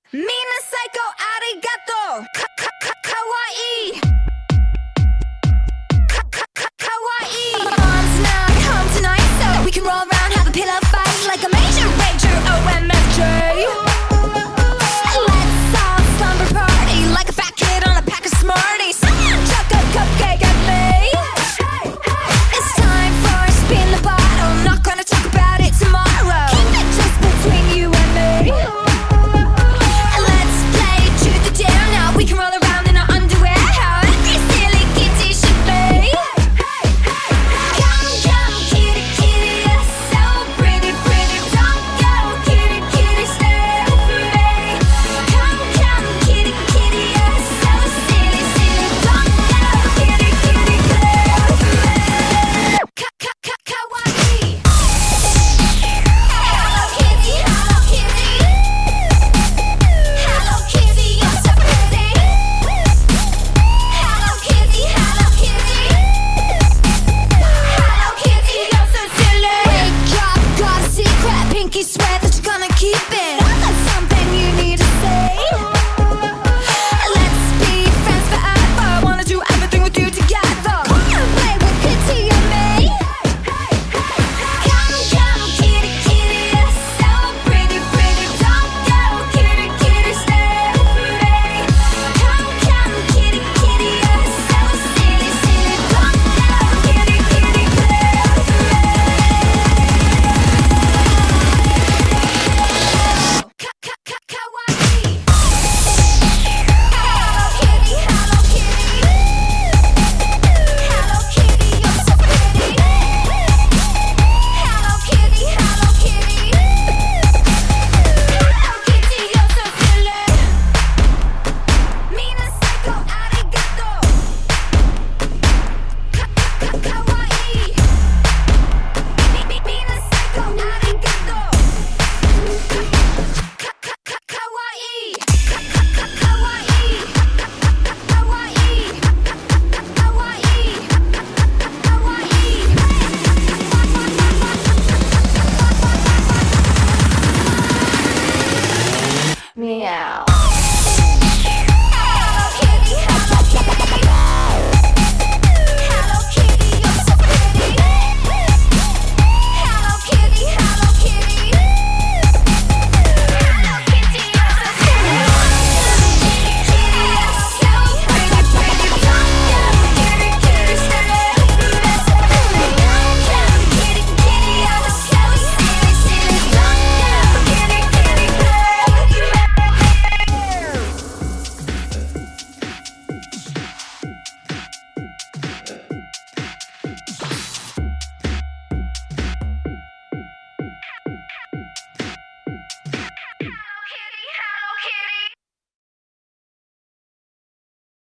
みんな最高ありがとうかわいいかわいい Mom's not home tonight so we can roll around have a pillow fight like a major rager OMFJ Let's all slumber party like a fat kid on a pack of Smarties Someone chuck a cupcake at me It's time for a spin the bottle Not gonna talk about it tomorrow Keep it just between you and me we can roll around in our underwear How every silly kitty should be Come, come, kitty, kitty You're so pretty, pretty Don't go, kitty, kitty Stay with me Come, come, kitty, kitty You're so silly, silly Don't go, kitty, kitty Stay with me Kawaii Hello, kitty, hello, kitty Hello, kitty, you're so pretty Hello Kitty, Hello Kitty Hello Kitty, you're so silly Wake up, got a secret Pinky swear that you're gonna keep it I got something you need to say Let's be friends forever Wanna do everything with you together Come and play with Kitty and me Come, come, Kitty, Kitty You're so pretty, pretty Don't go, Kitty, Kitty Stay with me Come, come, Kitty, Kitty You're so silly, silly Don't go, Kitty, Kitty Play with me Kawaii Hello Kitty, Hello Kitty Hello Kitty, you're so pretty Hello Kitty, Hello Kitty Hello Kitty, you're so silly みんな最高ありがとうかわいいみんな最高ありがとうかわいいかわいいかわいいかわいいかわいい Meow